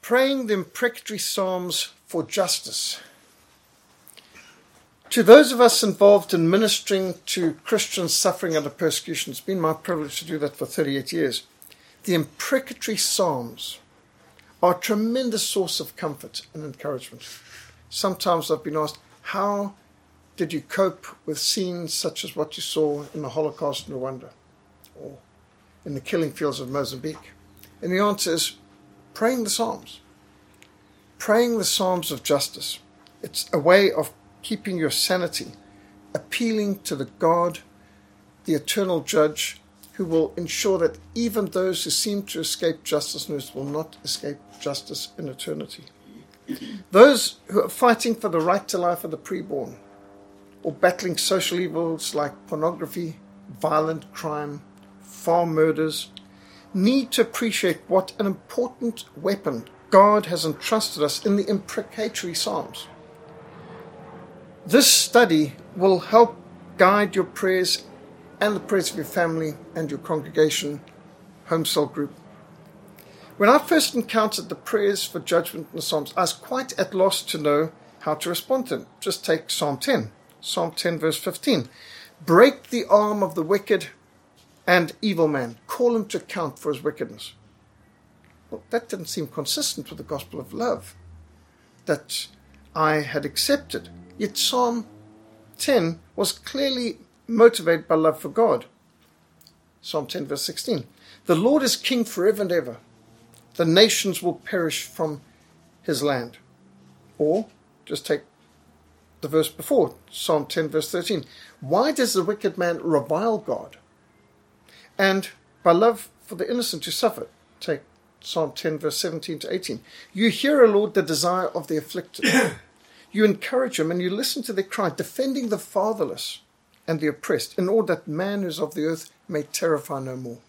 Praying the imprecatory psalms for justice. To those of us involved in ministering to Christians suffering under persecution, it's been my privilege to do that for 38 years. The imprecatory psalms are a tremendous source of comfort and encouragement. Sometimes I've been asked, how did you cope with scenes such as what you saw in the Holocaust in Rwanda or in the killing fields of Mozambique? And the answer is praying the psalms. Praying the psalms of justice. It's a way of keeping your sanity, appealing to the God, the eternal judge, who will ensure that even those who seem to escape justice will not escape justice in eternity. Those who are fighting for the right to life of the preborn, or battling social evils like pornography, violent crime, farm murders, need to appreciate what an important weapon God has entrusted us in the imprecatory psalms. This study will help guide your prayers and the prayers of your family and your congregation, home cell group. When I first encountered the prayers for judgment in the Psalms, I was quite at loss to know how to respond to them. Just take Psalm 10. Psalm 10 verse 15. Break the arm of the wicked and evil man. Call him to account for his wickedness. Well, that didn't seem consistent with the gospel of love that I had accepted. Yet Psalm 10 was clearly motivated by love for God. Psalm 10 verse 16. The Lord is king forever and ever. The nations will perish from his land. Or just take the verse before, Psalm 10 verse 13. Why does the wicked man revile God? And by love for the innocent who suffer, take Psalm 10 verse 17 to 18. You hear, O Lord, the desire of the afflicted. You encourage them and you listen to their cry, defending the fatherless and the oppressed, in order that man who is of the earth may terrify no more.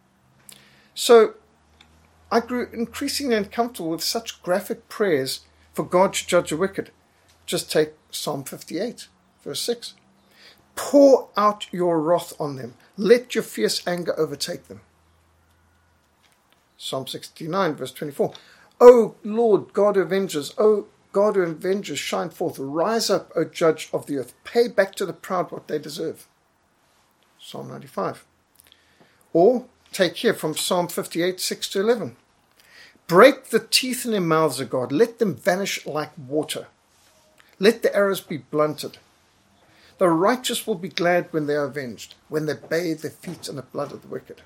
So I grew increasingly uncomfortable with such graphic prayers for God to judge the wicked. Just take Psalm 58, verse 6. Pour out your wrath on them. Let your fierce anger overtake them. Psalm 69, verse 24. O Lord, God who avenges, O God who avenges, shine forth. Rise up, O judge of the earth. Pay back to the proud what they deserve. Psalm 95. Or take here from Psalm 58, 6 to 11. Break the teeth in their mouths, O God. Let them vanish like water. Let the arrows be blunted. The righteous will be glad when they are avenged, when they bathe their feet in the blood of the wicked.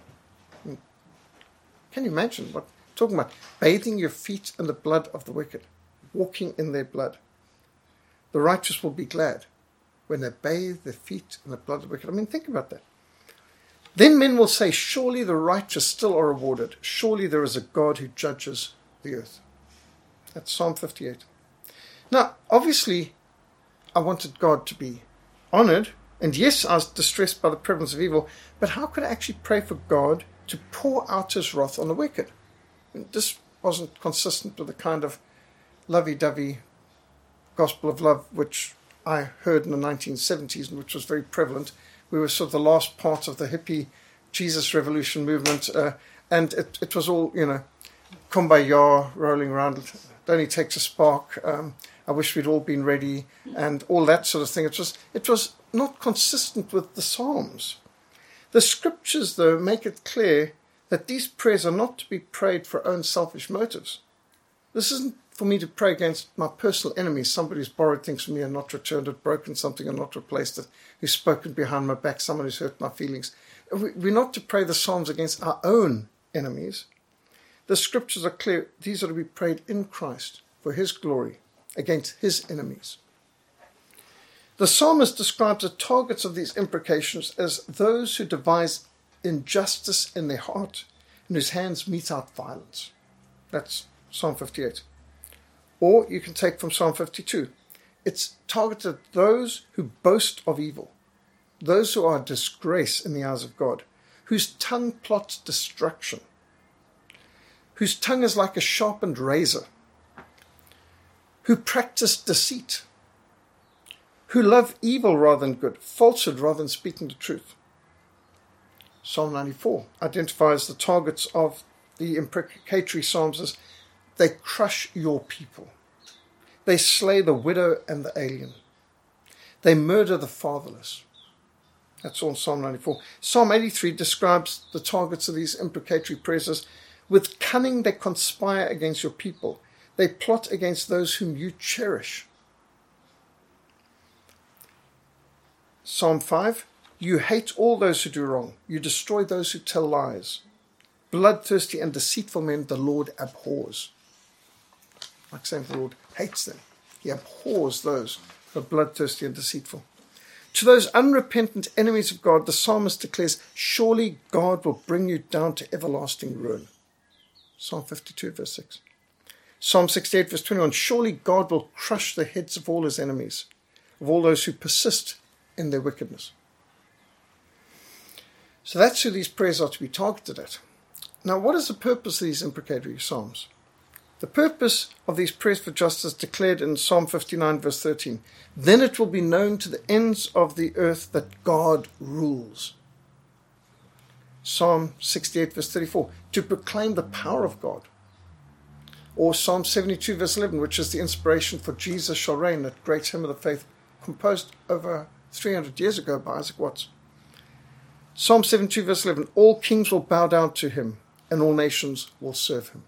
Can you imagine what I'm talking about? Bathing your feet in the blood of the wicked, walking in their blood. The righteous will be glad when they bathe their feet in the blood of the wicked. I mean, think about that. Then men will say, surely the righteous still are rewarded. Surely there is a God who judges the earth. That's Psalm 58. Now, obviously, I wanted God to be honored. And yes, I was distressed by the prevalence of evil. But how could I actually pray for God to pour out his wrath on the wicked? This wasn't consistent with the kind of lovey-dovey gospel of love which I heard in the 1970s and which was very prevalent. We were sort of the last part of the hippie Jesus revolution movement, and it was all, kumbaya, rolling around. It only takes a spark. I wish we'd all been ready, and all that sort of thing. It was not consistent with the Psalms. The scriptures, though, make it clear that these prayers are not to be prayed for own selfish motives. This isn't for me to pray against my personal enemies, somebody who's borrowed things from me and not returned it, broken something and not replaced it, who's spoken behind my back, someone who's hurt my feelings. We're not to pray the Psalms against our own enemies. The scriptures are clear. These are to be prayed in Christ for his glory against his enemies. The psalmist describes the targets of these imprecations as those who devise injustice in their heart and whose hands mete out violence. That's Psalm 58. Or you can take from Psalm 52. It's targeted at those who boast of evil, those who are a disgrace in the eyes of God, whose tongue plots destruction, whose tongue is like a sharpened razor, who practice deceit, who love evil rather than good, falsehood rather than speaking the truth. Psalm 94 identifies the targets of the imprecatory psalms as They crush your people. They slay the widow and the alien. They murder the fatherless. That's all in Psalm 94. Psalm 83 describes the targets of these imprecatory prayers as, with cunning they conspire against your people. They plot against those whom you cherish. Psalm 5, you hate all those who do wrong. You destroy those who tell lies. Bloodthirsty and deceitful men the Lord abhors. Like saying the Lord hates them. He abhors those who are bloodthirsty and deceitful. To those unrepentant enemies of God, the psalmist declares, surely God will bring you down to everlasting ruin. Psalm 52, verse 6. Psalm 68, verse 21, surely God will crush the heads of all his enemies, of all those who persist in their wickedness. So that's who these prayers are to be targeted at. Now, what is the purpose of these imprecatory psalms? The purpose of these prayers for justice declared in Psalm 59, verse 13. Then it will be known to the ends of the earth that God rules. Psalm 68, verse 34. To proclaim the power of God. Or Psalm 72, verse 11, which is the inspiration for Jesus Shall Reign, that great hymn of the faith composed over 300 years ago by Isaac Watts. Psalm 72, verse 11. All kings will bow down to him, and all nations will serve him.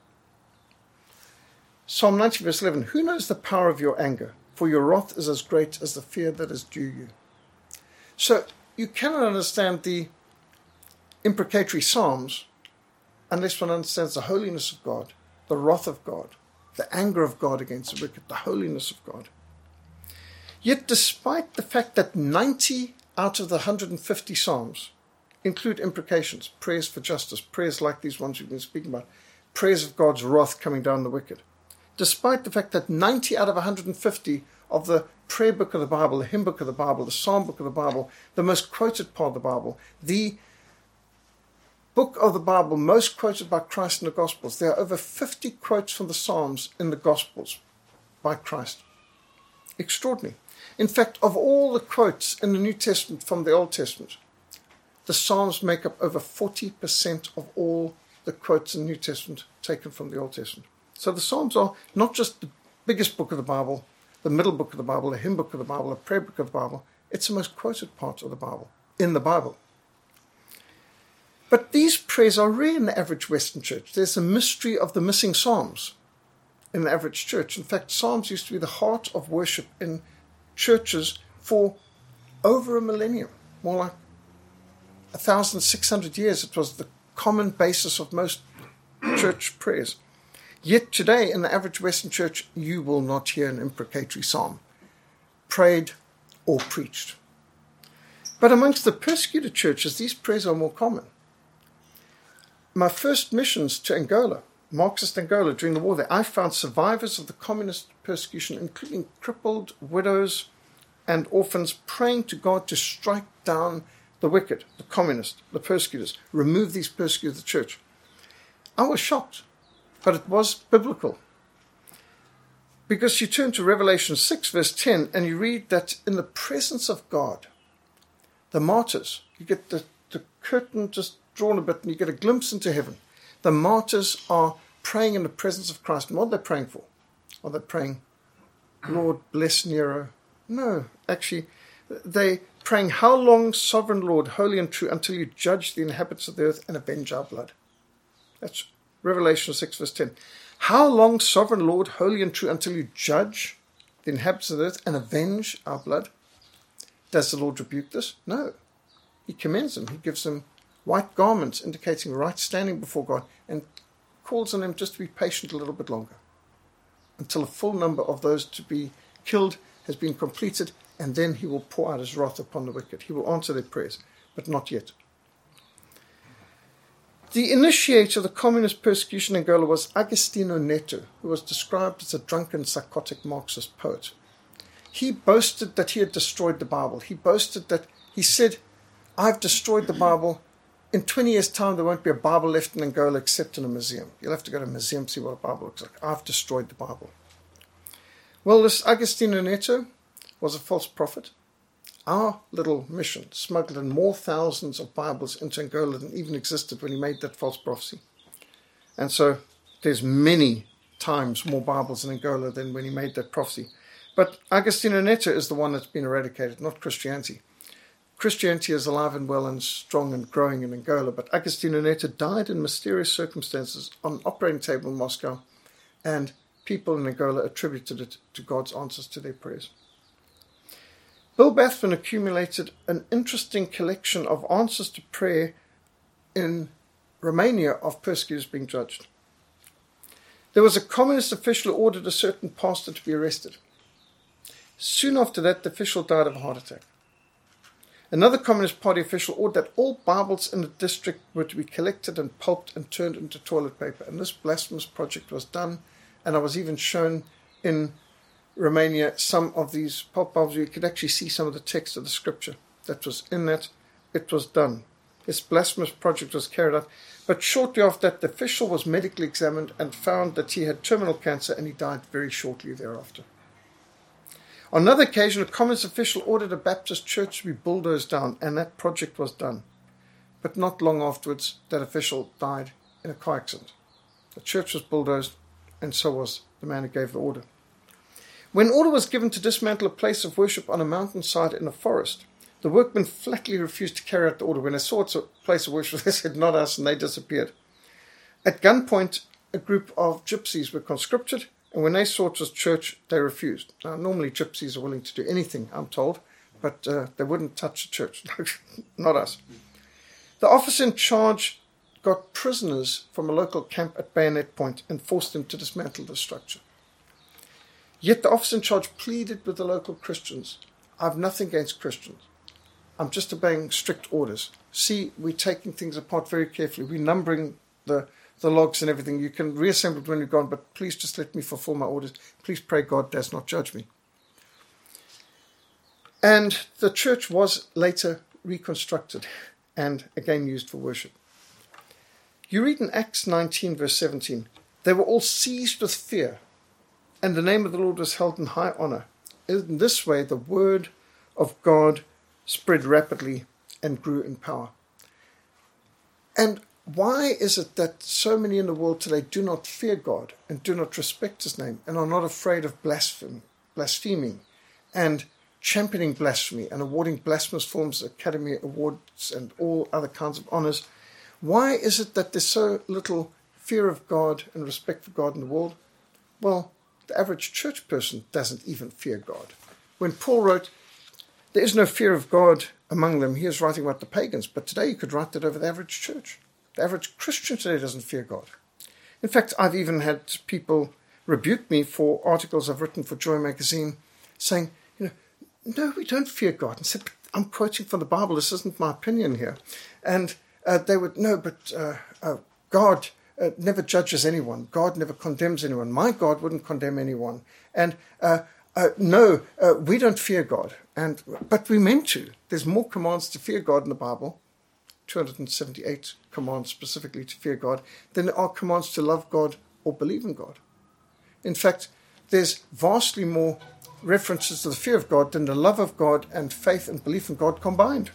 Psalm 90, verse 11, who knows the power of your anger? For your wrath is as great as the fear that is due you. So you cannot understand the imprecatory psalms unless one understands the holiness of God, the wrath of God, the anger of God against the wicked, the holiness of God. Yet despite the fact that 90 out of the 150 psalms include imprecations, prayers for justice, prayers like these ones we've been speaking about, prayers of God's wrath coming down the wicked, despite the fact that 90 out of 150 of the prayer book of the Bible, the hymn book of the Bible, the psalm book of the Bible, the most quoted part of the Bible, the book of the Bible most quoted by Christ in the Gospels, there are over 50 quotes from the Psalms in the Gospels by Christ. Extraordinary. In fact, of all the quotes in the New Testament from the Old Testament, the Psalms make up over 40% of all the quotes in the New Testament taken from the Old Testament. So the Psalms are not just the biggest book of the Bible, the middle book of the Bible, the hymn book of the Bible, the prayer book of the Bible. It's the most quoted part of the Bible, in the Bible. But these prayers are rare in the average Western church. There's a mystery of the missing Psalms in the average church. In fact, Psalms used to be the heart of worship in churches for over a millennium, more like 1,600 years. It was the common basis of most church prayers. Yet today, in the average Western church, you will not hear an imprecatory psalm prayed or preached. But amongst the persecuted churches, these prayers are more common. My first missions to Angola, Marxist Angola, during the war there, I found survivors of the communist persecution, including crippled widows and orphans, praying to God to strike down the wicked, the communists, the persecutors, remove these persecutors of the church. I was shocked. But it was biblical. Because you turn to Revelation 6, verse 10, and you read that in the presence of God, the martyrs, you get the curtain just drawn a bit and you get a glimpse into heaven. The martyrs are praying in the presence of Christ. And what are they praying for? Are they praying, Lord, bless Nero? No, actually, they're praying, how long, sovereign Lord, holy and true, until you judge the inhabitants of the earth and avenge our blood? That's Revelation 6, verse 10. How long, sovereign Lord, holy and true, until you judge the inhabitants of the earth and avenge our blood? Does the Lord rebuke this? No. He commends them. He gives them white garments indicating right standing before God and calls on them just to be patient a little bit longer until a full number of those to be killed has been completed, and then he will pour out his wrath upon the wicked. He will answer their prayers, but not yet. The initiator of the communist persecution in Angola was Agostinho Neto, who was described as a drunken, psychotic Marxist poet. He boasted that he had destroyed the Bible. He said, I've destroyed the Bible. In 20 years' time, there won't be a Bible left in Angola except in a museum. You'll have to go to a museum to see what a Bible looks like. I've destroyed the Bible. Well, this Agostinho Neto was a false prophet. Our little mission smuggled in more thousands of Bibles into Angola than even existed when he made that false prophecy. And so there's many times more Bibles in Angola than when he made that prophecy. But Agostinho Neto is the one that's been eradicated, not Christianity. Christianity is alive and well and strong and growing in Angola, but Agostinho Neto died in mysterious circumstances on an operating table in Moscow, and people in Angola attributed it to God's answers to their prayers. Bill Bathman accumulated an interesting collection of answers to prayer in Romania of persecutors being judged. There was a communist official who ordered a certain pastor to be arrested. Soon after that, the official died of a heart attack. Another Communist Party official ordered that all Bibles in the district were to be collected and pulped and turned into toilet paper. And this blasphemous project was done, and I was even shown in Romania some of these pulp Bibles where you could actually see some of the text of the scripture that was in that. It was done. This blasphemous project was carried out. But shortly after that, the official was medically examined and found that he had terminal cancer, and he died very shortly thereafter. On another occasion, a communist official ordered a Baptist church to be bulldozed down, and that project was done. But not long afterwards, that official died in a car accident. The church was bulldozed, and so was the man who gave the order. When order was given to dismantle a place of worship on a mountainside in a forest, the workmen flatly refused to carry out the order. When they saw it's a place of worship, they said, "Not us," and they disappeared. At gunpoint, a group of gypsies were conscripted, and when they saw it was church, they refused. Now, normally gypsies are willing to do anything, I'm told, but they wouldn't touch the church. Not us. The officer in charge got prisoners from a local camp at bayonet point and forced them to dismantle the structure. Yet the officer in charge pleaded with the local Christians, "I've nothing against Christians. I'm just obeying strict orders. See, we're taking things apart very carefully. We're numbering the logs and everything. You can reassemble it when you're gone, but please just let me fulfill my orders. Please pray God does not judge me." And the church was later reconstructed and again used for worship. You read in Acts 19, verse 17, "They were all seized with fear, and the name of the Lord was held in high honor. In this way, the word of God spread rapidly and grew in power." And why is it that so many in the world today do not fear God and do not respect his name and are not afraid of blaspheming and championing blasphemy and awarding blasphemous forms, Academy Awards and all other kinds of honors? Why is it that there's so little fear of God and respect for God in the world? Well, the average church person doesn't even fear God. When Paul wrote, "There is no fear of God among them," he was writing about the pagans, but today you could write that over the average church. The average Christian today doesn't fear God. In fact, I've even had people rebuke me for articles I've written for Joy magazine saying, "No, we don't fear God." And said, "I'm quoting from the Bible. This isn't my opinion here." And they would, "No, but God never judges anyone. God never condemns anyone. My God wouldn't condemn anyone. And no, we don't fear God. But we're meant to. There's more commands to fear God in the Bible, 278 commands specifically to fear God, than there are commands to love God or believe in God. In fact, there's vastly more references to the fear of God than the love of God and faith and belief in God combined.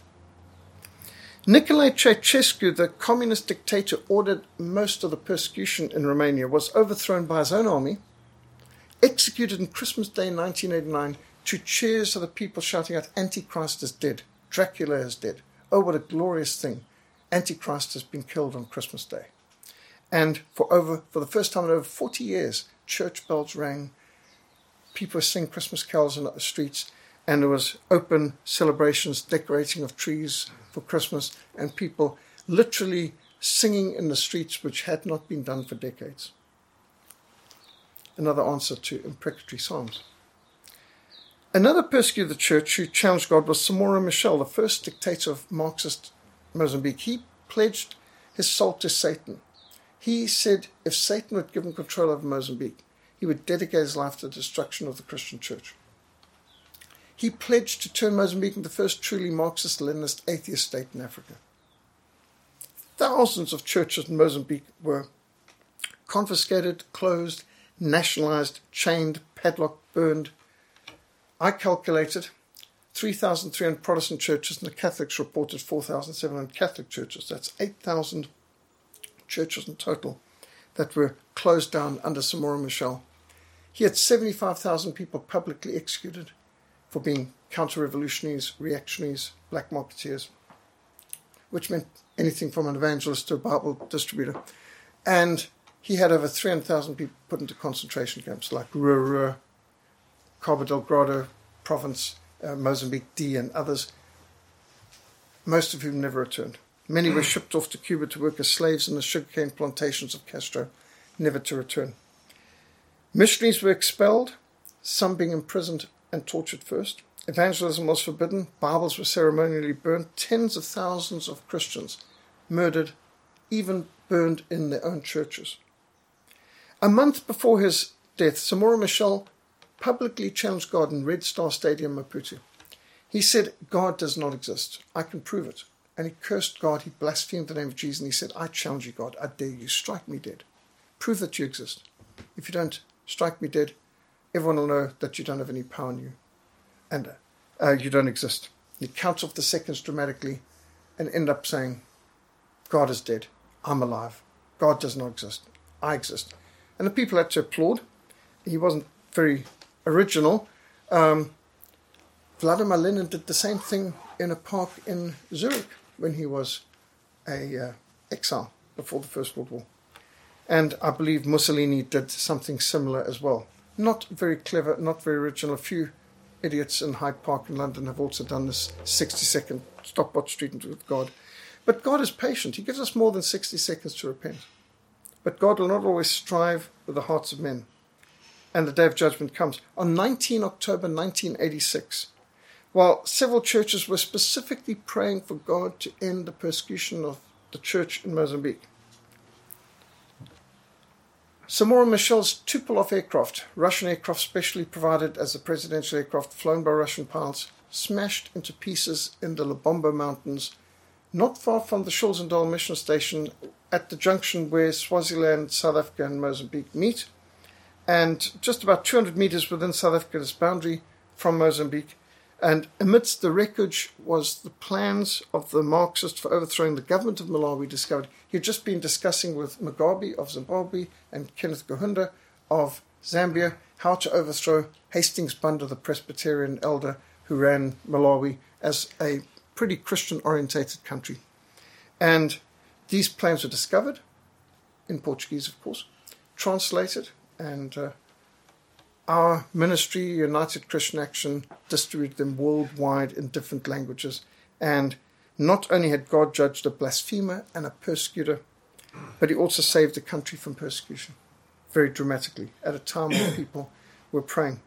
Nicolae Ceausescu, the communist dictator, ordered most of the persecution in Romania, was overthrown by his own army, executed on Christmas Day 1989 to cheers of the people shouting out, "Antichrist is dead, Dracula is dead. Oh, what a glorious thing. Antichrist has been killed on Christmas Day." And for the first time in over 40 years, church bells rang, people were singing Christmas carols in the streets, and there was open celebrations, decorating of trees for Christmas, and people literally singing in the streets, which had not been done for decades. Another answer to imprecatory psalms. Another persecutor of the church who challenged God was Samora Machel, the first dictator of Marxist Mozambique. He pledged his soul to Satan. He said if Satan would give him control over Mozambique, he would dedicate his life to the destruction of the Christian church. He pledged to turn Mozambique into the first truly Marxist-Leninist atheist state in Africa. Thousands of churches in Mozambique were confiscated, closed, nationalized, chained, padlocked, burned. I calculated 3,300 Protestant churches, and the Catholics reported 4,700 Catholic churches. That's 8,000 churches in total that were closed down under Samora Machel. He had 75,000 people publicly executed for being counter-revolutionaries, reactionaries, black marketeers, which meant anything from an evangelist to a Bible distributor. And he had over 300,000 people put into concentration camps like Rua, Cabo Delgado province, Mozambique D, and others, most of whom never returned. Many were shipped off to Cuba to work as slaves in the sugarcane plantations of Castro, never to return. Missionaries were expelled, some being imprisoned and tortured first. Evangelism was forbidden. Bibles were ceremonially burned. Tens of thousands of Christians murdered, even burned in their own churches. A month before his death, Samora Machel publicly challenged God in Red Star Stadium, Maputo. He said, God does not exist. I can prove it. And he cursed God. He blasphemed the name of Jesus. And he said, I challenge you, God. I dare you. Strike me dead. Prove that you exist. If you don't strike me dead, everyone will know that you don't have any power in you. And you don't exist. He counts off the seconds dramatically and end up saying, God is dead. I'm alive. God does not exist. I exist. And the people had to applaud. He wasn't very original. Vladimir Lenin did the same thing in a park in Zurich when he was a exile before the First World War. And I believe Mussolini did something similar as well. Not very clever, not very original. A few idiots in Hyde Park in London have also done this 60-second stopwatch treatment with God. But God is patient. He gives us more than 60 seconds to repent. But God will not always strive with the hearts of men. And the day of judgment comes. On 19 October 1986, while several churches were specifically praying for God to end the persecution of the church in Mozambique, Samora Machel's Tupolev aircraft, Russian aircraft specially provided as a presidential aircraft flown by Russian pilots, smashed into pieces in the Lubombo Mountains, not far from the Shulzendal mission station at the junction where Swaziland, South Africa and Mozambique meet, and just about 200 meters within South Africa's boundary from Mozambique. And amidst the wreckage was the plans of the Marxists for overthrowing the government of Malawi discovered. He had just been discussing with Mugabe of Zimbabwe and Kenneth Kaunda of Zambia how to overthrow Hastings Banda, the Presbyterian elder who ran Malawi as a pretty Christian-orientated country. And these plans were discovered, in Portuguese of course, translated, and our ministry, United Christian Action, distributed them worldwide in different languages. And not only had God judged a blasphemer and a persecutor, but he also saved the country from persecution, very dramatically, at a time when people were praying.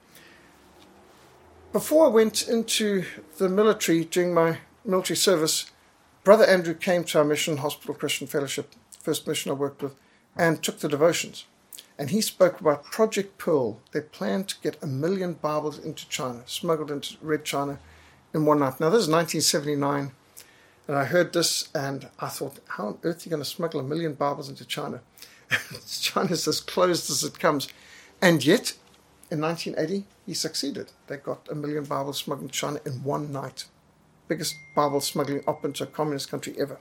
Before I went into the military, during my military service, Brother Andrew came to our mission, Hospital Christian Fellowship, first mission I worked with, and took the devotions. And he spoke about Project Pearl. They planned to get 1 million Bibles into China, smuggled into Red China in one night. Now, this is 1979, and I heard this, and I thought, how on earth are you going to smuggle 1 million Bibles into China? China's as closed as it comes. And yet, in 1980, he succeeded. They got 1 million Bibles smuggled into China in one night. Biggest Bible smuggling up into a communist country ever.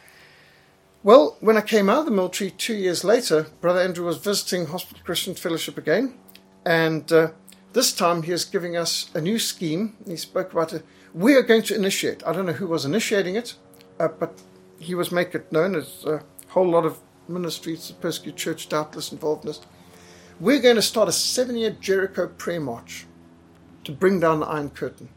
Well, when I came out of the military 2 years later, Brother Andrew was visiting Hospital Christian Fellowship again, and this time he is giving us a new scheme. He spoke about it. We are going to initiate. I don't know who was initiating it, but he was making it known. There's a whole lot of ministries, the persecuted church doubtless involved in this. We're going to start a 7-year Jericho prayer march to bring down the Iron Curtain,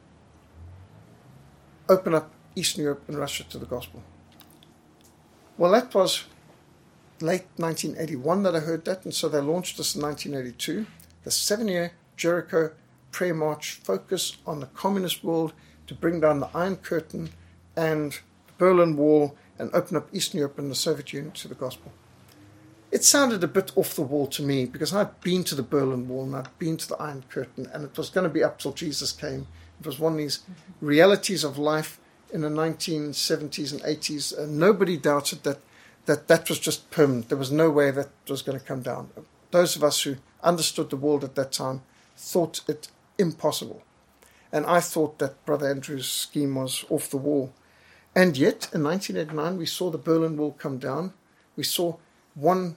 open up Eastern Europe and Russia to the gospel. Well, that was late 1981 that I heard that, and so they launched this in 1982. The 7-year Jericho prayer march focused on the communist world to bring down the Iron Curtain and the Berlin Wall and open up Eastern Europe and the Soviet Union to the gospel. It sounded a bit off the wall to me because I'd been to the Berlin Wall and I'd been to the Iron Curtain, and it was going to be up till Jesus came. It was one of these realities of life in the 1970s and 80s, nobody doubted that was just permanent. There was no way that was going to come down. Those of us who understood the world at that time thought it impossible. And I thought that Brother Andrew's scheme was off the wall. And yet, in 1989, we saw the Berlin Wall come down. We saw one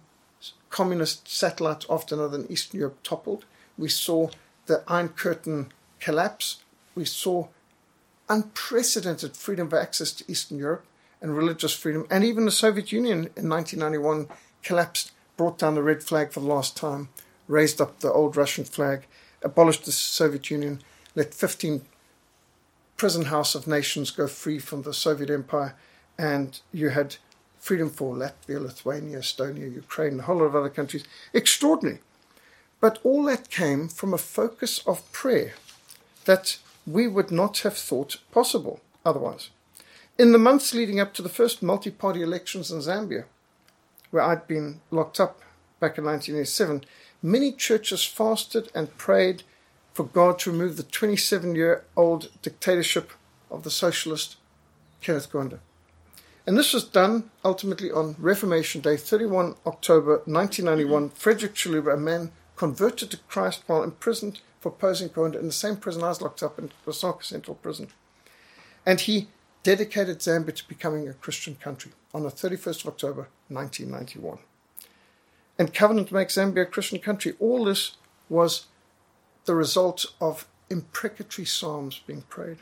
communist satellites after another in Eastern Europe toppled. We saw the Iron Curtain collapse. We saw unprecedented freedom of access to Eastern Europe and religious freedom. And even the Soviet Union in 1991 collapsed, brought down the red flag for the last time, raised up the old Russian flag, abolished the Soviet Union, let 15 prison house of nations go free from the Soviet Empire, and you had freedom for Latvia, Lithuania, Estonia, Ukraine, a whole lot of other countries. Extraordinary. But all that came from a focus of prayer that we would not have thought possible otherwise. In the months leading up to the first multi-party elections in Zambia, where I'd been locked up back in 1987, many churches fasted and prayed for God to remove the 27-year-old dictatorship of the socialist Kenneth Kaunda. And this was done ultimately on Reformation Day, 31 October 1991. Frederick Chiluba, a man converted to Christ while imprisoned for opposing Kaunda in the same prison I was locked up in, Lusaka Central Prison. And he dedicated Zambia to becoming a Christian country on the 31st of October 1991. And Covenant makes Zambia a Christian country. All this was the result of imprecatory psalms being prayed.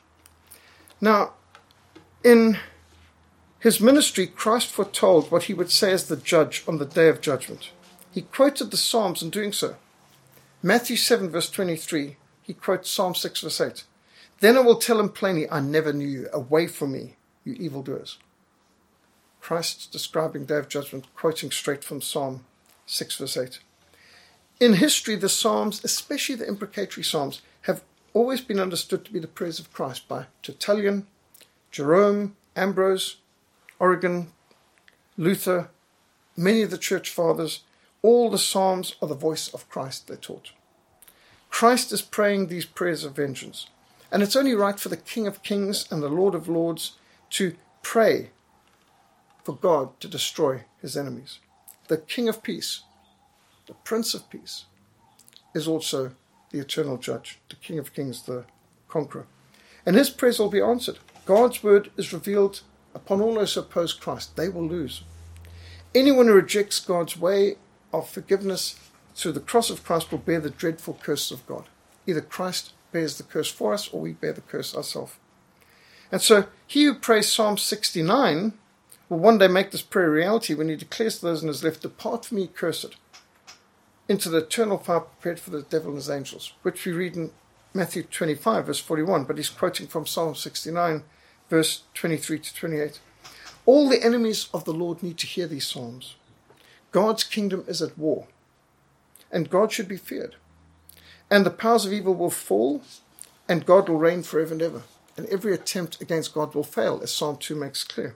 Now, in his ministry, Christ foretold what he would say as the judge on the day of judgment. He quoted the Psalms in doing so. Matthew 7 verse 23, he quotes Psalm 6 verse 8. Then I will tell him plainly, I never knew you. Away from me, you evildoers. Christ describing day of judgment, quoting straight from Psalm 6 verse 8. In history, the Psalms, especially the imprecatory Psalms, have always been understood to be the prayers of Christ by Tertullian, Jerome, Ambrose, Origen, Luther, many of the church fathers. All the Psalms are the voice of Christ, they taught. Christ is praying these prayers of vengeance. And it's only right for the King of Kings and the Lord of Lords to pray for God to destroy his enemies. The King of Peace, the Prince of Peace, is also the eternal judge, the King of Kings, the conqueror. And his prayers will be answered. God's word is revealed upon all those who oppose Christ. They will lose. Anyone who rejects God's way of forgiveness through the cross of Christ will bear the dreadful curse of God. Either Christ bears the curse for us or we bear the curse ourselves. And so he who prays Psalm 69 will one day make this prayer a reality when he declares to those in his left, depart from me, cursed, into the eternal fire prepared for the devil and his angels, which we read in Matthew 25 verse 41, but he's quoting from Psalm 69 verse 23 to 28. All the enemies of the Lord need to hear these psalms. God's kingdom is at war, and God should be feared. And the powers of evil will fall, and God will reign forever and ever. And every attempt against God will fail, as Psalm 2 makes clear.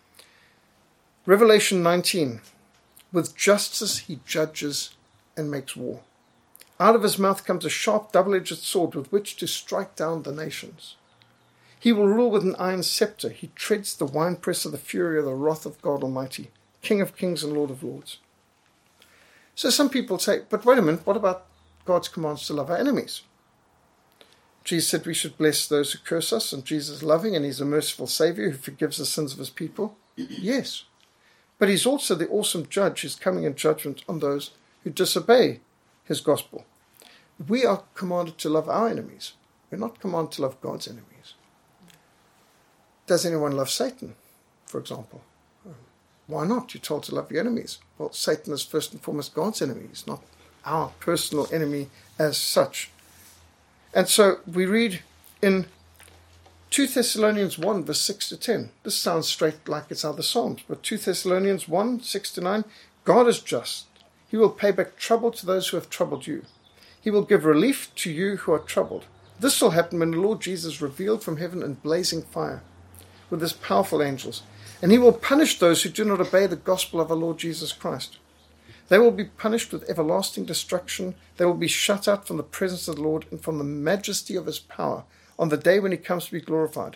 Revelation 19. With justice he judges and makes war. Out of his mouth comes a sharp double-edged sword with which to strike down the nations. He will rule with an iron scepter. He treads the winepress of the fury of the wrath of God Almighty, King of kings and Lord of lords. So some people say, but wait a minute, what about God's commands to love our enemies? Jesus said we should bless those who curse us, and Jesus is loving and he's a merciful Savior who forgives the sins of his people. Yes. But he's also the awesome judge who's coming in judgment on those who disobey his gospel. We are commanded to love our enemies. We're not commanded to love God's enemies. Does anyone love Satan, for example? Why not? You're told to love your enemies. Well, Satan is first and foremost God's enemy. He's not our personal enemy as such. And so we read in 2 Thessalonians 1, verse 6 to 10. This sounds straight like it's other Psalms, but 2 Thessalonians 1, 6 to 9. God is just. He will pay back trouble to those who have troubled you. He will give relief to you who are troubled. This will happen when the Lord Jesus revealed from heaven in blazing fire with his powerful angels. And he will punish those who do not obey the gospel of our Lord Jesus Christ. They will be punished with everlasting destruction. They will be shut out from the presence of the Lord and from the majesty of his power on the day when he comes to be glorified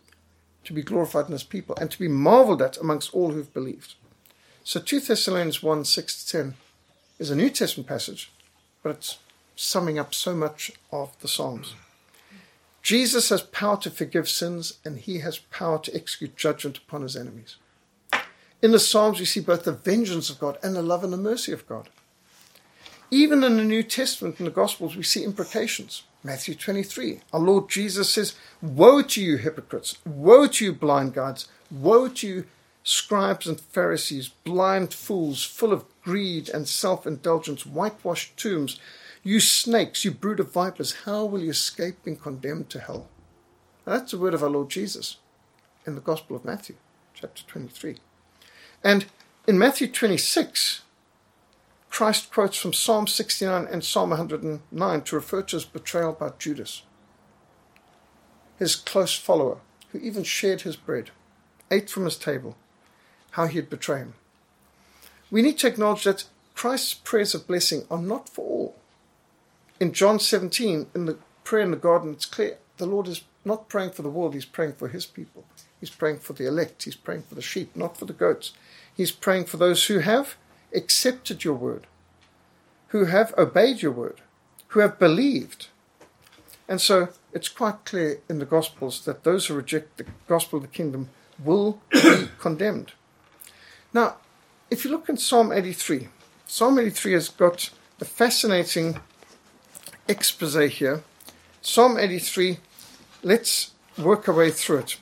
in his people, and to be marveled at amongst all who have believed. So 2 Thessalonians 1, 6 to 10 is a New Testament passage, but it's summing up so much of the Psalms. Jesus has power to forgive sins, and he has power to execute judgment upon his enemies. In the Psalms, we see both the vengeance of God and the love and the mercy of God. Even in the New Testament, in the Gospels, we see imprecations. Matthew 23, our Lord Jesus says, "Woe to you, hypocrites! Woe to you, blind guides! Woe to you, scribes and Pharisees, blind fools, full of greed and self-indulgence, whitewashed tombs! You snakes, you brood of vipers, how will you escape being condemned to hell?" Now, that's the word of our Lord Jesus in the Gospel of Matthew, chapter 23. And in Matthew 26, Christ quotes from Psalm 69 and Psalm 109 to refer to his betrayal by Judas, his close follower, who even shared his bread, ate from his table, how he had betrayed him. We need to acknowledge that Christ's prayers of blessing are not for all. In John 17, in the prayer in the garden, it's clear the Lord is not praying for the world, he's praying for his people. He's praying for the elect, he's praying for the sheep, not for the goats. He's praying for those who have accepted your word, who have obeyed your word, who have believed. And so it's quite clear in the Gospels that those who reject the gospel of the kingdom will be condemned. Now, if you look in Psalm 83, Psalm 83 has got a fascinating expose here. Psalm 83, let's work our way through it.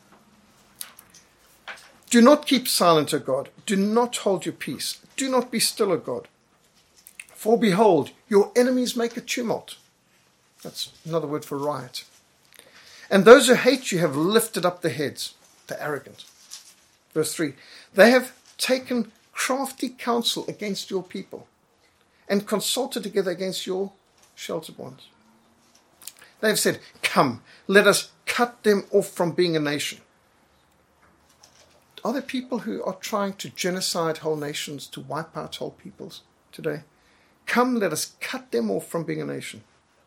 Do not keep silent, O God. Do not hold your peace. Do not be still, O God. For behold, your enemies make a tumult. That's another word for riot. And those who hate you have lifted up their heads. They're arrogant. Verse 3. They have taken crafty counsel against your people and consulted together against your sheltered ones. They have said, "Come, let us cut them off from being a nation." Are there people who are trying to genocide whole nations, to wipe out whole peoples today? Come, let us cut them off from being a nation.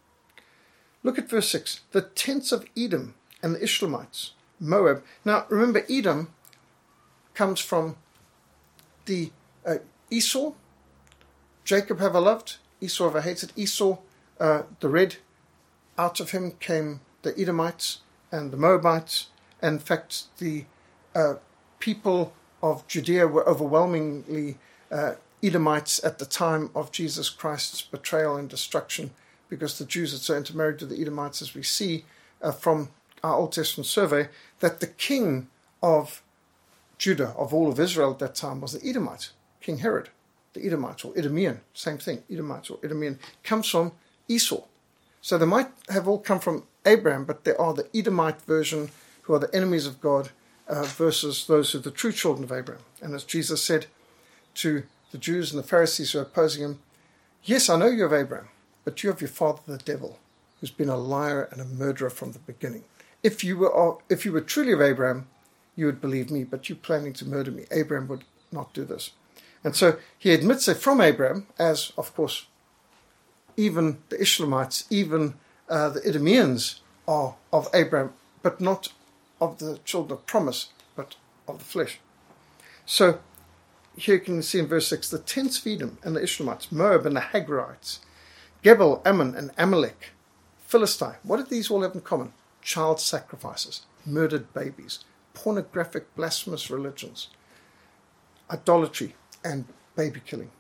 Look at verse 6. The tents of Edom and the Ishmaelites, Moab. Now, remember, Edom comes from the Esau. Jacob have I loved, Esau have I hated. Esau, the red, out of him came the Edomites and the Moabites. And in fact, the people of Judea were overwhelmingly Edomites at the time of Jesus Christ's betrayal and destruction, because the Jews had so intermarried to the Edomites, as we see from our Old Testament survey, that the king of Judah, of all of Israel at that time, was the Edomite, King Herod. The Edomite, or Idumean, same thing, Edomite or Idumean, comes from Esau. So they might have all come from Abraham, but they are the Edomite version, who are the enemies of God, versus those who are the true children of Abraham. And as Jesus said to the Jews and the Pharisees who are opposing him, "Yes, I know you of Abraham, but you have your father the devil, who's been a liar and a murderer from the beginning. If you were truly of Abraham, you would believe me, but you're planning to murder me. Abraham would not do this." And so he admits they're from Abraham, as, of course, even the Ishmaelites, even the Idumeans are of Abraham, but not of the children of promise, but of the flesh. So here you can see in verse 6, the tents of Edom and the Ishmaelites, Moab and the Hagrites, Gebal, Ammon and Amalek, Philistine. What did these all have in common? Child sacrifices, murdered babies, pornographic, blasphemous religions, idolatry, and baby killing.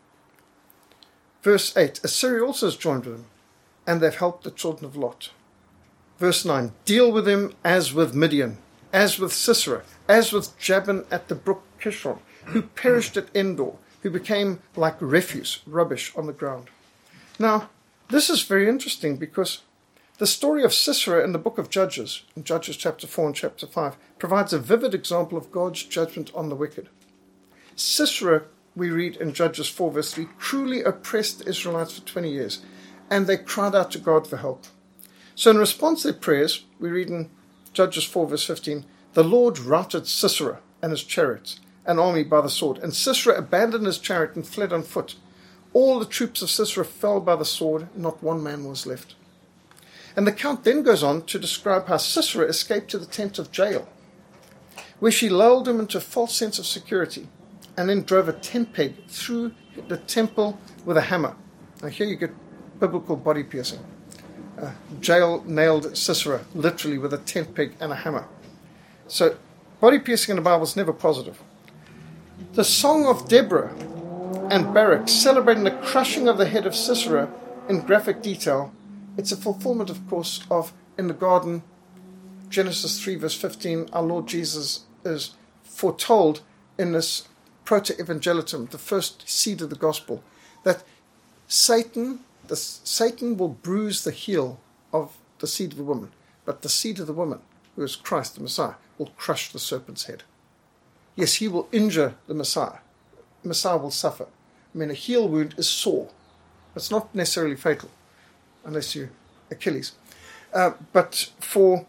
Verse 8, Assyria also has joined with them, and they've helped the children of Lot. Verse 9, deal with them as with Midian, as with Sisera, as with Jabin at the brook Kishon, who perished at Endor, who became like refuse, rubbish on the ground. Now, this is very interesting, because the story of Sisera in the book of Judges, in Judges chapter 4 and chapter 5, provides a vivid example of God's judgment on the wicked. Sisera, we read in Judges 4 verse 3, cruelly oppressed the Israelites for 20 years, and they cried out to God for help. So in response to their prayers, we read in Judges 4 verse 15, the Lord routed Sisera and his chariots, an army by the sword, and Sisera abandoned his chariot and fled on foot. All the troops of Sisera fell by the sword, not one man was left. And the account then goes on to describe how Sisera escaped to the tent of Jael, where she lulled him into a false sense of security, and then drove a tent peg through the temple with a hammer. Now here you get biblical body piercing. Jael nailed Sisera literally with a tent peg and a hammer. So body piercing in the Bible is never positive. The Song of Deborah and Barak, celebrating the crushing of the head of Sisera in graphic detail. It's a fulfillment, of course, of in the garden, Genesis 3 verse 15, our Lord Jesus is foretold in this proto-evangelium, the first seed of the gospel, that Satan will bruise the heel of the seed of the woman, but the seed of the woman, who is Christ the Messiah, will crush the serpent's head. Yes, he will injure the Messiah. The Messiah will suffer. I mean, a heel wound is sore. It's not necessarily fatal, unless you're Achilles. But for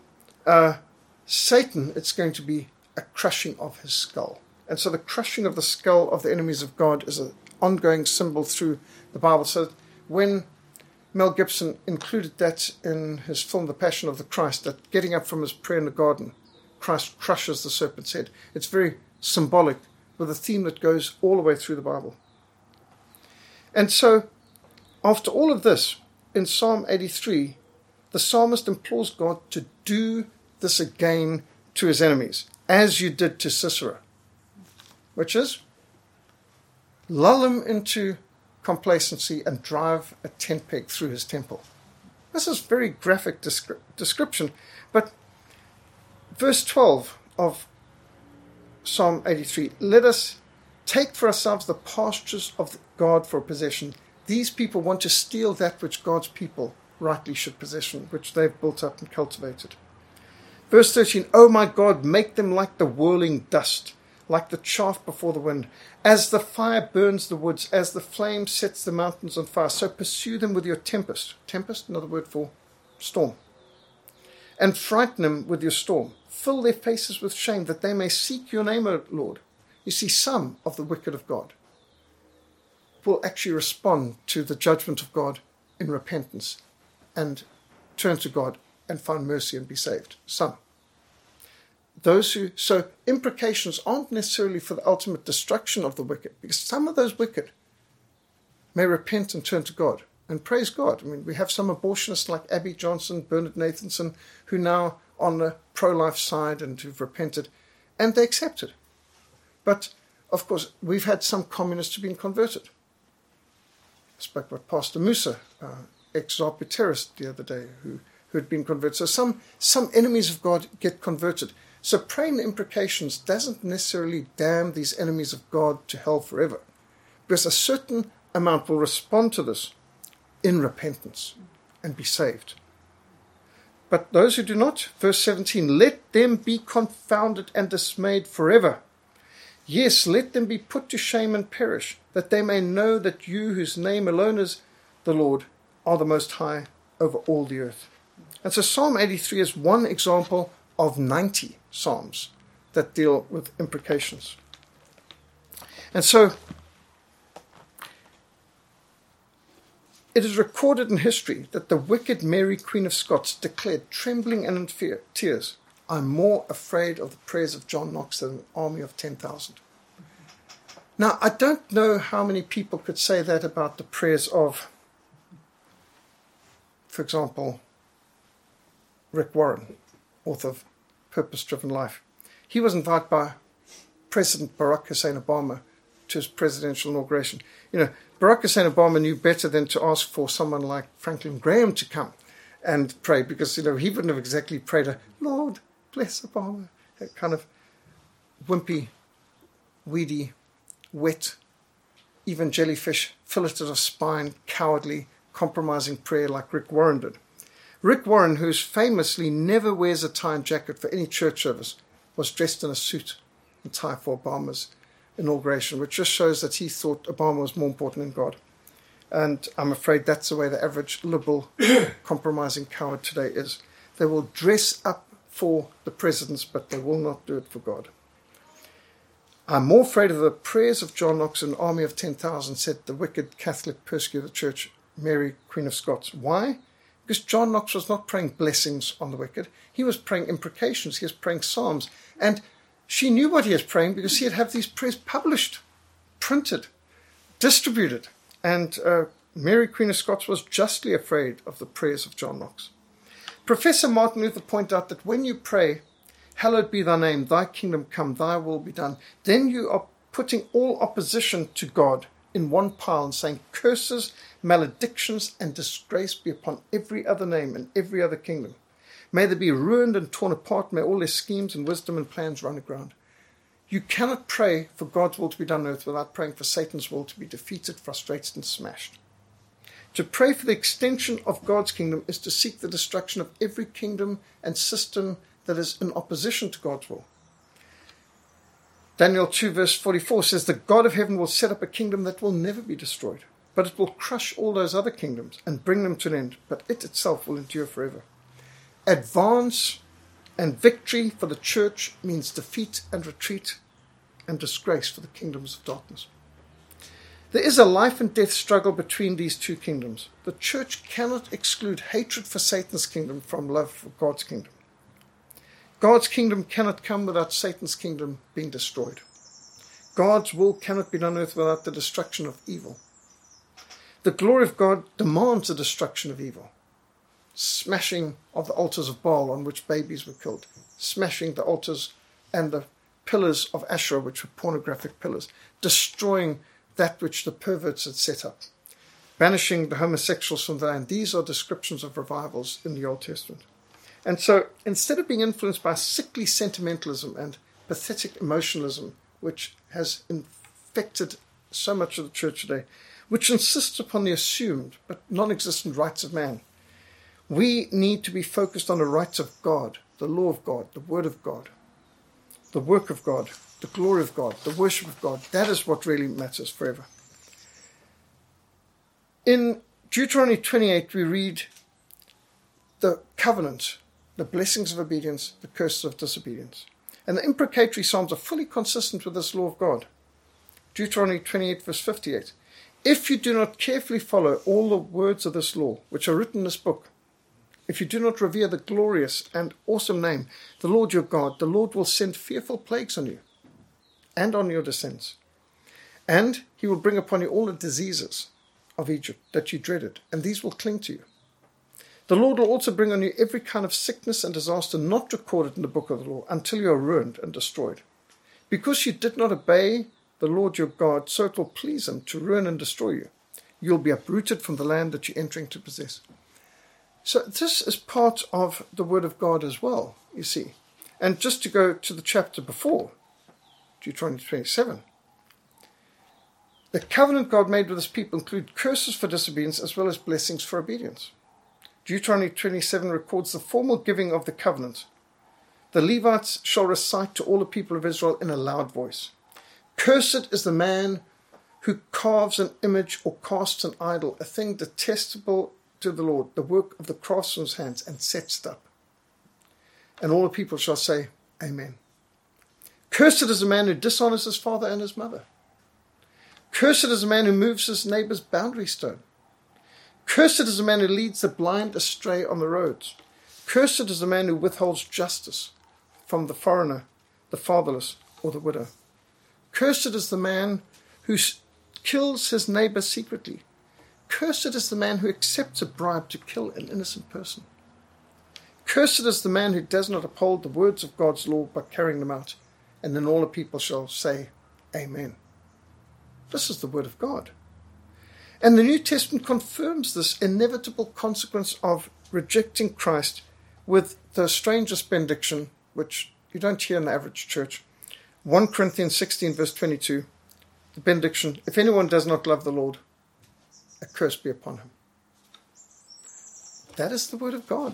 Satan, it's going to be a crushing of his skull. And so the crushing of the skull of the enemies of God is an ongoing symbol through the Bible. So when Mel Gibson included that in his film The Passion of the Christ, that getting up from his prayer in the garden, Christ crushes the serpent's head. It's very symbolic with a theme that goes all the way through the Bible. And so, after all of this, in Psalm 83, the psalmist implores God to do this again to his enemies, as you did to Sisera, which is lull him into complacency and drive a tent peg through his temple. This is very graphic description, but verse 12 of Psalm 83, let us take for ourselves the pastures of God for a possession. These people want to steal that which God's people rightly should possession, which they've built up and cultivated. Verse 13, O my God, make them like the whirling dust, like the chaff before the wind. As the fire burns the woods, as the flame sets the mountains on fire, so pursue them with your tempest. Tempest, another word for storm. And frighten them with your storm. Fill their faces with shame, that they may seek your name, O Lord. You see, some of the wicked of God will actually respond to the judgment of God in repentance and turn to God and find mercy and be saved. Some. So imprecations aren't necessarily for the ultimate destruction of the wicked, because some of those wicked may repent and turn to God. And praise God. I mean, we have some abortionists like Abby Johnson, Bernard Nathanson, who now on the pro-life side and who've repented, and they accept it. But, of course, we've had some communists who've been converted. I spoke about Pastor Musa, ex-ZAPU terrorist the other day, who had been converted. So some enemies of God get converted. So praying the imprecations doesn't necessarily damn these enemies of God to hell forever, because a certain amount will respond to this in repentance and be saved. But those who do not, verse 17, let them be confounded and dismayed forever. Yes, let them be put to shame and perish, that they may know that you, whose name alone is the Lord, are the Most High over all the earth. And so Psalm 83 is one example of 90 psalms that deal with imprecations. And so it is recorded in history that the wicked Mary, Queen of Scots, declared, trembling and in fear, tears, I'm more afraid of the prayers of John Knox than an army of 10,000. Now, I don't know how many people could say that about the prayers of, for example, Rick Warren, author of Purpose-Driven Life. He was invited by President Barack Hussein Obama to his presidential inauguration. You know, Barack Hussein Obama knew better than to ask for someone like Franklin Graham to come and pray, because, you know, he wouldn't have exactly prayed a Lord bless Obama, that kind of wimpy, weedy, wet, even jellyfish, filleted of spine, cowardly, compromising prayer like Rick Warren did. Rick Warren, who's famously never wears a tie and jacket for any church service, was dressed in a suit and tie for Obama's inauguration, which just shows that he thought Obama was more important than God. And I'm afraid that's the way the average liberal, compromising coward today is. They will dress up for the presidents, but they will not do it for God. I'm more afraid of the prayers of John Knox and an army of 10,000, said the wicked Catholic persecutor of the church, Mary, Queen of Scots. Why? Because John Knox was not praying blessings on the wicked. He was praying imprecations. He was praying psalms. And she knew what he was praying because he had had these prayers published, printed, distributed. And Mary, Queen of Scots, was justly afraid of the prayers of John Knox. Professor Martin Luther pointed out that when you pray, hallowed be thy name, thy kingdom come, thy will be done, then you are putting all opposition to God in one pile and saying, curses, maledictions, and disgrace be upon every other name and every other kingdom. May they be ruined and torn apart. May all their schemes and wisdom and plans run aground. You cannot pray for God's will to be done on earth without praying for Satan's will to be defeated, frustrated, and smashed. To pray for the extension of God's kingdom is to seek the destruction of every kingdom and system that is in opposition to God's will. Daniel 2 verse 44 says, the God of heaven will set up a kingdom that will never be destroyed, but it will crush all those other kingdoms and bring them to an end, but it itself will endure forever. Advance and victory for the church means defeat and retreat and disgrace for the kingdoms of darkness. There is a life and death struggle between these two kingdoms. The church cannot exclude hatred for Satan's kingdom from love for God's kingdom. God's kingdom cannot come without Satan's kingdom being destroyed. God's will cannot be done on earth without the destruction of evil. The glory of God demands the destruction of evil. Smashing of the altars of Baal on which babies were killed. Smashing the altars and the pillars of Asherah, which were pornographic pillars. Destroying that which the perverts had set up. Banishing the homosexuals from the land. These are descriptions of revivals in the Old Testament. And so, instead of being influenced by sickly sentimentalism and pathetic emotionalism, which has infected so much of the church today, which insists upon the assumed but non-existent rights of man, we need to be focused on the rights of God, the law of God, the word of God, the work of God, the glory of God, the worship of God. That is what really matters forever. In Deuteronomy 28, we read the covenant, the blessings of obedience, the curses of disobedience. And the imprecatory psalms are fully consistent with this law of God. Deuteronomy 28 verse 58. If you do not carefully follow all the words of this law, which are written in this book, if you do not revere the glorious and awesome name, the Lord your God, the Lord will send fearful plagues on you and on your descendants. And he will bring upon you all the diseases of Egypt that you dreaded, and these will cling to you. The Lord will also bring on you every kind of sickness and disaster not recorded in the book of the law until you are ruined and destroyed. Because you did not obey the Lord your God, so it will please him to ruin and destroy you. You will be uprooted from the land that you're entering to possess. So this is part of the word of God as well, you see. And just to go to the chapter before, Deuteronomy 27, the covenant God made with his people include curses for disobedience as well as blessings for obedience. Deuteronomy 27 records the formal giving of the covenant. The Levites shall recite to all the people of Israel in a loud voice. Cursed is the man who carves an image or casts an idol, a thing detestable to the Lord, the work of the craftsman's hands, and sets it up. And all the people shall say, Amen. Cursed is the man who dishonors his father and his mother. Cursed is the man who moves his neighbor's boundary stone. Cursed is the man who leads the blind astray on the roads. Cursed is the man who withholds justice from the foreigner, the fatherless, or the widow. Cursed is the man who kills his neighbor secretly. Cursed is the man who accepts a bribe to kill an innocent person. Cursed is the man who does not uphold the words of God's law by carrying them out. And then all the people shall say, Amen. This is the word of God. And the New Testament confirms this inevitable consequence of rejecting Christ with the strangest benediction, which you don't hear in the average church. 1 Corinthians 16 verse 22, the benediction, if anyone does not love the Lord, a curse be upon him. That is the word of God.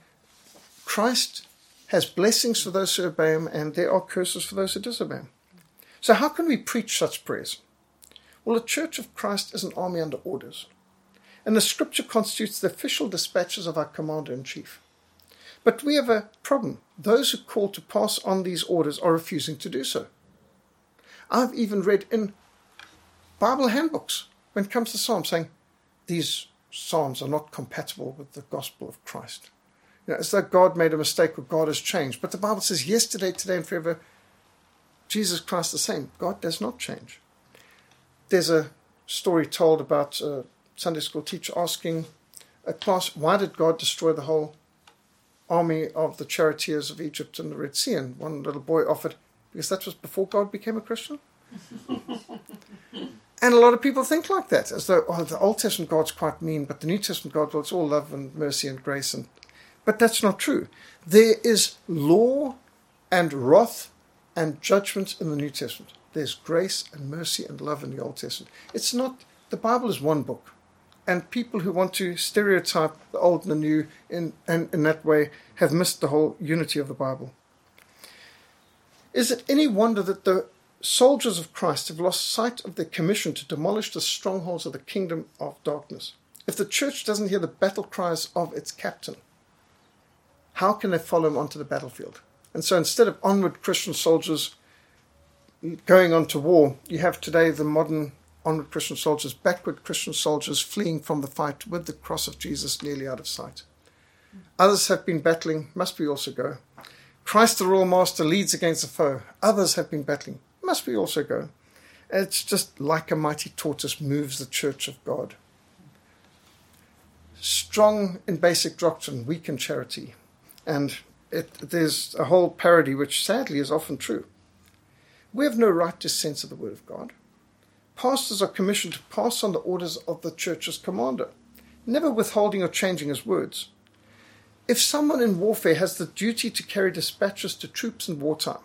Christ has blessings for those who obey him, and there are curses for those who disobey him. So how can we preach such prayers? Well, the Church of Christ is an army under orders, and the Scripture constitutes the official dispatches of our Commander-in-Chief. But we have a problem. Those who call to pass on these orders are refusing to do so. I've even read in Bible handbooks, when it comes to Psalms, saying these Psalms are not compatible with the gospel of Christ. You know, as though God made a mistake or God has changed. But the Bible says yesterday, today, and forever, Jesus Christ the same. God does not change. There's a story told about a Sunday school teacher asking a class, why did God destroy the whole army of the charioteers of Egypt and the Red Sea? And one little boy offered, because that was before God became a Christian. And a lot of people think like that, as though, oh, the Old Testament God's quite mean, but the New Testament God, well, it's all love and mercy and grace. But that's not true. There is law and wrath and judgment in the New Testament. There's grace and mercy and love in the Old Testament. It's not, the Bible is one book. And people who want to stereotype the old and the new in that way have missed the whole unity of the Bible. Is it any wonder that the soldiers of Christ have lost sight of their commission to demolish the strongholds of the kingdom of darkness? If the church doesn't hear the battle cries of its captain, how can they follow him onto the battlefield? And so instead of onward Christian soldiers going on to war, you have today the modern onward Christian soldiers, backward Christian soldiers fleeing from the fight with the cross of Jesus nearly out of sight. Others have been battling, must we also go? Christ the royal master leads against the foe. Others have been battling, must we also go? It's just like a mighty tortoise moves the church of God. Strong in basic doctrine, weak in charity. And there's a whole parody which sadly is often true. We have no right to censor the word of God. Pastors are commissioned to pass on the orders of the church's commander, never withholding or changing his words. If someone in warfare has the duty to carry dispatches to troops in wartime,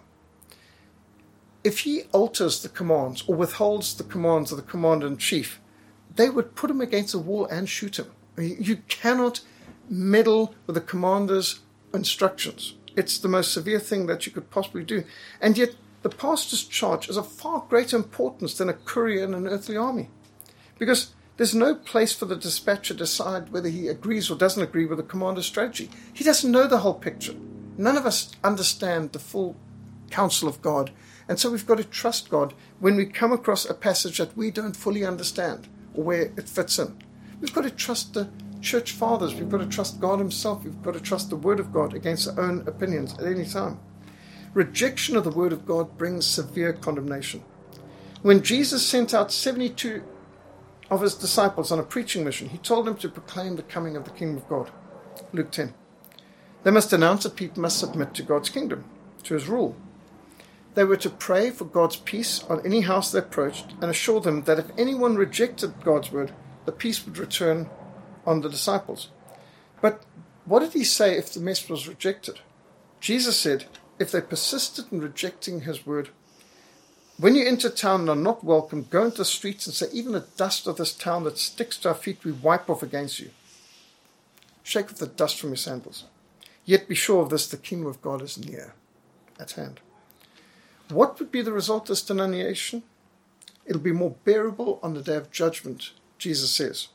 if he alters the commands or withholds the commands of the commander-in-chief, they would put him against a wall and shoot him. You cannot meddle with the commander's instructions. It's the most severe thing that you could possibly do. And yet the pastor's charge is of far greater importance than a courier in an earthly army. Because there's no place for the dispatcher to decide whether he agrees or doesn't agree with the commander's strategy. He doesn't know the whole picture. None of us understand the full counsel of God. And so we've got to trust God when we come across a passage that we don't fully understand or where it fits in. We've got to trust the church fathers. We've got to trust God himself. We've got to trust the word of God against our own opinions at any time. Rejection of the word of God brings severe condemnation. When Jesus sent out 72 of his disciples on a preaching mission, he told them to proclaim the coming of the kingdom of God. Luke 10. They must announce that people must submit to God's kingdom, to his rule. They were to pray for God's peace on any house they approached and assure them that if anyone rejected God's word, the peace would return on the disciples. But what did he say if the message was rejected? Jesus said, if they persisted in rejecting his word, when you enter town and are not welcome, go into the streets and say, even the dust of this town that sticks to our feet, we wipe off against you. Shake off the dust from your sandals. Yet be sure of this, the kingdom of God is near, at hand. What would be the result of this denunciation? It'll be more bearable on the day of judgment, Jesus says.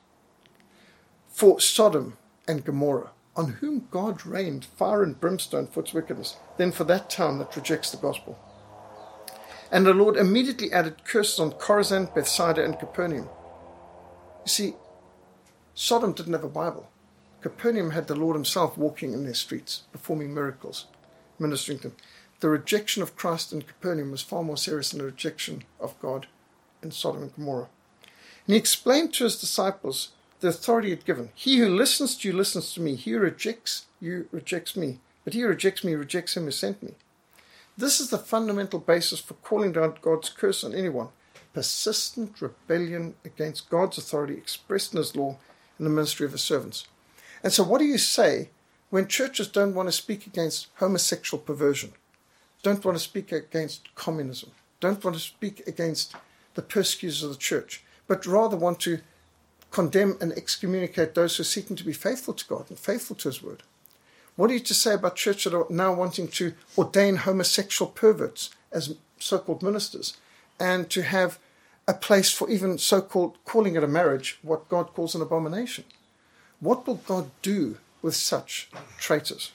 For Sodom and Gomorrah, on whom God rained fire and brimstone for its wickedness, than for that town that rejects the gospel. And the Lord immediately added curses on Chorazin, Bethsaida, and Capernaum. You see, Sodom didn't have a Bible. Capernaum had the Lord himself walking in their streets, performing miracles, ministering to them. The rejection of Christ in Capernaum was far more serious than the rejection of God in Sodom and Gomorrah. And he explained to his disciples the authority he had given. He who listens to you listens to me. He who rejects you rejects me. But he who rejects me rejects him who sent me. This is the fundamental basis for calling down God's curse on anyone. Persistent rebellion against God's authority expressed in his law and the ministry of his servants. And so what do you say when churches don't want to speak against homosexual perversion, don't want to speak against communism, don't want to speak against the persecutors of the church, but rather want to condemn and excommunicate those who are seeking to be faithful to God and faithful to his word? What are you to say about churches that are now wanting to ordain homosexual perverts as so-called ministers and to have a place for even so-called calling it a marriage, what God calls an abomination? What will God do with such traitors?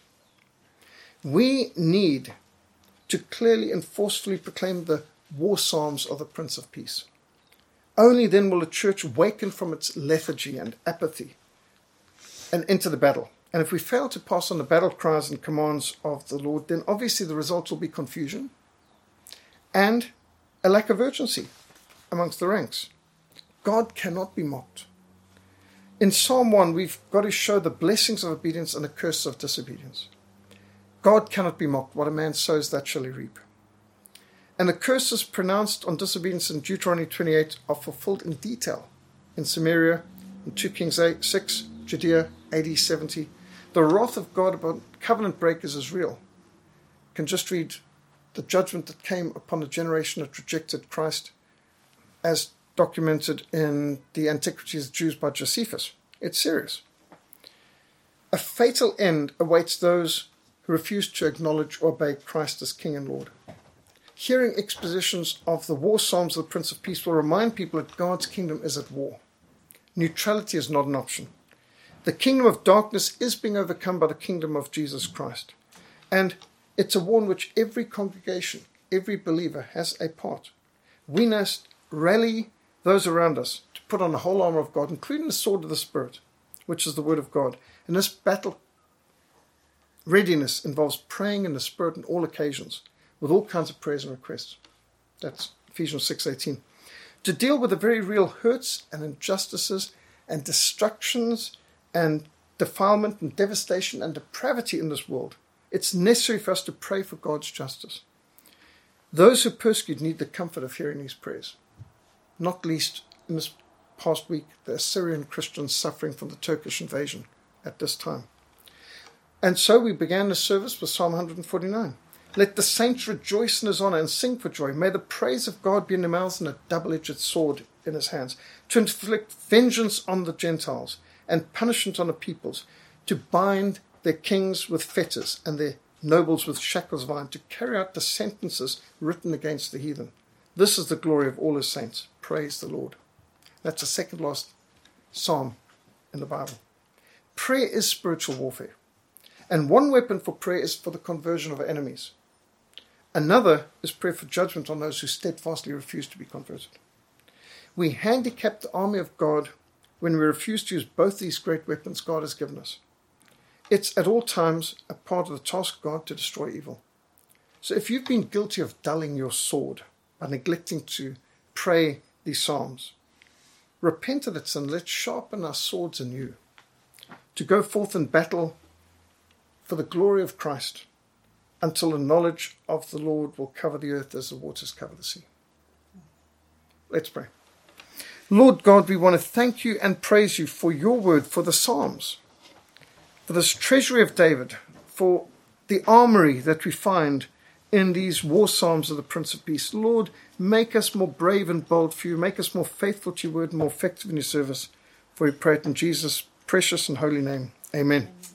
We need to clearly and forcefully proclaim the war psalms of the Prince of Peace. Only then will the church awaken from its lethargy and apathy and enter the battle. And if we fail to pass on the battle cries and commands of the Lord, then obviously the results will be confusion and a lack of urgency amongst the ranks. God cannot be mocked. In Psalm 1, we've got to show the blessings of obedience and the curses of disobedience. God cannot be mocked. What a man sows, that shall he reap. And the curses pronounced on disobedience in Deuteronomy 28 are fulfilled in detail in Samaria, in 2 Kings 6, Judea, AD 70. The wrath of God upon covenant breakers is real. You can just read the judgment that came upon a generation that rejected Christ as documented in the Antiquities of the Jews by Josephus. It's serious. A fatal end awaits those who refuse to acknowledge or obey Christ as King and Lord. Hearing expositions of the war psalms of the Prince of Peace will remind people that God's kingdom is at war. Neutrality is not an option. The kingdom of darkness is being overcome by the kingdom of Jesus Christ. And it's a war in which every congregation, every believer has a part. We must rally those around us to put on the whole armor of God, including the sword of the Spirit, which is the word of God. And this battle readiness involves praying in the Spirit on all occasions, with all kinds of prayers and requests. That's Ephesians 6:18. To deal with the very real hurts and injustices and destructions and defilement and devastation and depravity in this world, it's necessary for us to pray for God's justice. Those who persecute need the comfort of hearing these prayers. Not least in this past week, the Assyrian Christians suffering from the Turkish invasion at this time. And so we began the service with Psalm 149. Let the saints rejoice in his honor and sing for joy. May the praise of God be in their mouths and a double-edged sword in his hands, to inflict vengeance on the Gentiles and punishment on the peoples, to bind their kings with fetters and their nobles with shackles of iron, to carry out the sentences written against the heathen. This is the glory of all his saints. Praise the Lord. That's the second last psalm in the Bible. Prayer is spiritual warfare. And one weapon for prayer is for the conversion of our enemies. Another is prayer for judgment on those who steadfastly refuse to be converted. We handicap the army of God when we refuse to use both these great weapons God has given us. It's at all times a part of the task of God to destroy evil. So if you've been guilty of dulling your sword by neglecting to pray these psalms, repent of it and let's sharpen our swords anew to go forth in battle for the glory of Christ, until the knowledge of the Lord will cover the earth as the waters cover the sea. Let's pray. Lord God, we want to thank you and praise you for your word, for the Psalms, for this treasury of David, for the armory that we find in these war psalms of the Prince of Peace. Lord, make us more brave and bold for you. Make us more faithful to your word and more effective in your service. For we pray it in Jesus' precious and holy name. Amen.